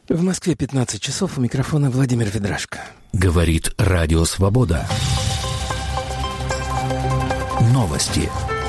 В Москве 15 часов, у микрофона Владимир Ведрашко. Говорит Радио Свобода. Новости.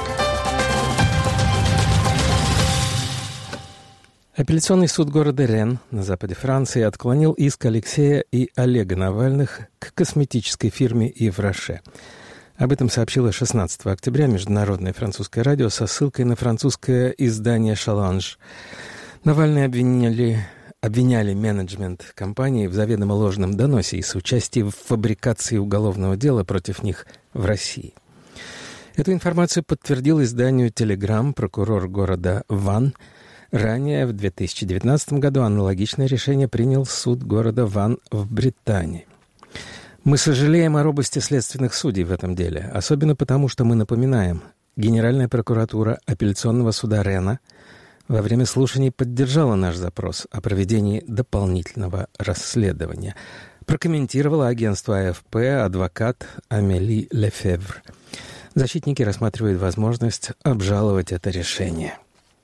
Апелляционный суд города Рен на западе Франции отклонил иск Алексея и Олега Навальных к косметической фирме Ив Роше. Об этом сообщило 16 октября Международное французское радио со ссылкой на французское издание «Шаланж». Навальные обвиняли менеджмент компании в заведомо ложном доносе и соучастии в фабрикации уголовного дела против них в России. Эту информацию подтвердил изданию «Телеграм» прокурор города Ван. Ранее, в 2019 году, аналогичное решение принял суд города Ван в Британии. Мы сожалеем о робости следственных судей в этом деле, особенно потому, что мы напоминаем, Генеральная прокуратура апелляционного суда Рена во время слушаний поддержала наш запрос о проведении дополнительного расследования, прокомментировала агентство АФП адвокат Амели Лефевр. Защитники рассматривают возможность обжаловать это решение.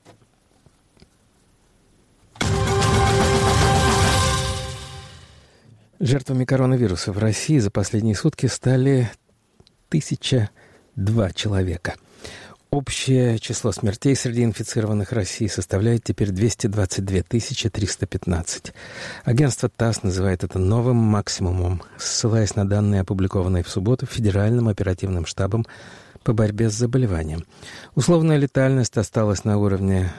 Жертвами коронавируса в России за последние сутки стали 1002 человека. Общее число смертей среди инфицированных России составляет теперь 222 315. Агентство ТАСС называет это новым максимумом, ссылаясь на данные, опубликованные в субботу Федеральным оперативным штабом по борьбе с заболеванием. Условная летальность осталась на уровне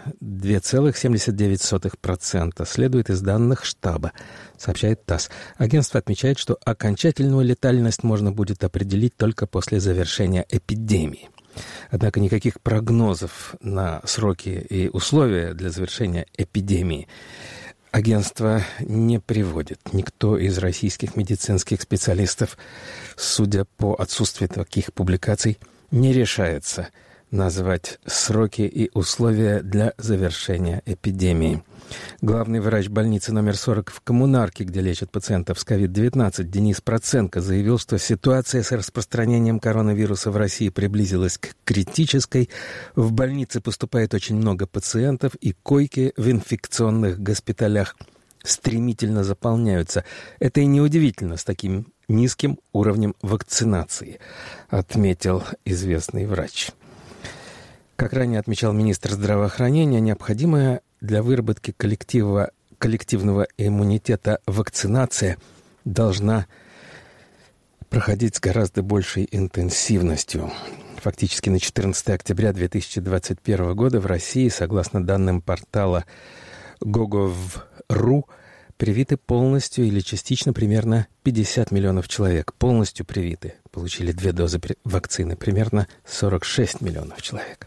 2,79%, следует из данных штаба, сообщает ТАСС. Агентство отмечает, что окончательную летальность можно будет определить только после завершения эпидемии. Однако никаких прогнозов на сроки и условия для завершения эпидемии агентство не приводит. Никто из российских медицинских специалистов, судя по отсутствию таких публикаций, не решается назвать сроки и условия для завершения эпидемии. Главный врач больницы номер 40 в Коммунарке, где лечат пациентов с COVID-19, Денис Проценко, заявил, что ситуация с распространением коронавируса в России приблизилась к критической. В больнице поступает очень много пациентов, и койки в инфекционных госпиталях стремительно заполняются. Это и неудивительно с таким низким уровнем вакцинации, отметил известный врач. Как ранее отмечал министр здравоохранения, необходимая для выработки коллективного иммунитета вакцинация должна проходить с гораздо большей интенсивностью. Фактически на 14 октября 2021 года в России, согласно данным портала gogov.ru, привиты полностью или частично примерно 50 миллионов человек. Полностью привиты. Получили 2 дозы вакцины. Примерно 46 миллионов человек.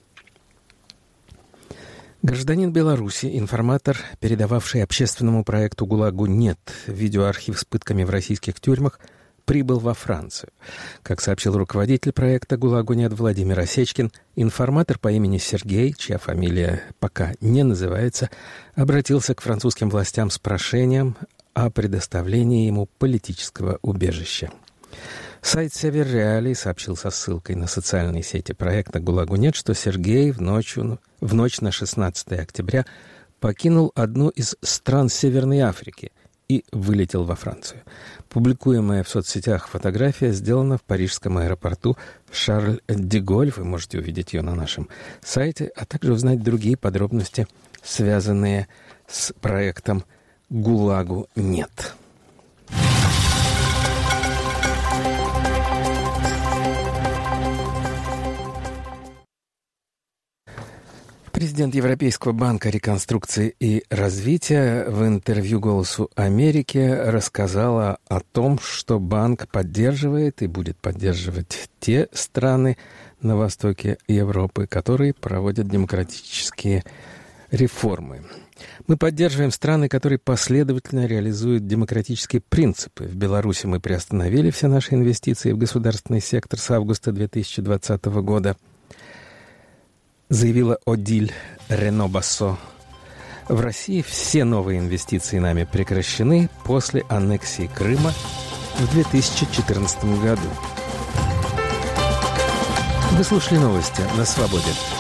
Гражданин Беларуси, информатор, передававший общественному проекту «ГУЛАГу нет» видеоархив с пытками в российских тюрьмах, прибыл во Францию. Как сообщил руководитель проекта «ГУЛАГу нет» Владимир Осечкин, информатор по имени Сергей, чья фамилия пока не называется, обратился к французским властям с прошением о предоставлении ему политического убежища. Сайт «Север Реалий» сообщил со ссылкой на социальные сети проекта «ГУЛАГу нет», что Сергей в ночь на 16 октября покинул одну из стран Северной Африки и вылетел во Францию. Публикуемая в соцсетях фотография сделана в парижском аэропорту Шарль-де-Голь. Вы можете увидеть ее на нашем сайте, а также узнать другие подробности, связанные с проектом «ГУЛАГу нет». Президент Европейского банка реконструкции и развития в интервью «Голосу Америки» рассказала о том, что банк поддерживает и будет поддерживать те страны на востоке Европы, которые проводят демократические реформы. Мы поддерживаем страны, которые последовательно реализуют демократические принципы. В Беларуси мы приостановили все наши инвестиции в государственный сектор с августа 2020 года. Заявила Одиль Рено-Бассо. В России все новые инвестиции нами прекращены после аннексии Крыма в 2014 году. Вы слушали новости на «Свободе».